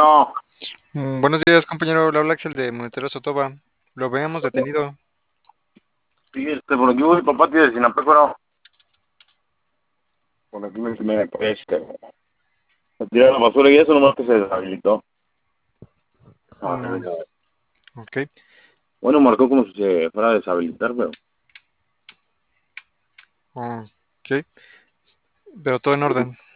Bueno, Buenos días, compañero. Le habla Axel de Monetero Sotoba. Lo habíamos detenido. sí, por aquí voy, papá, tío, de Sinapecuaro. Por aquí me tiré la basura y eso nomás que se deshabilitó. Ah, No, ok. bueno, marcó como si se fuera a deshabilitar, pero Ok. Pero todo en orden.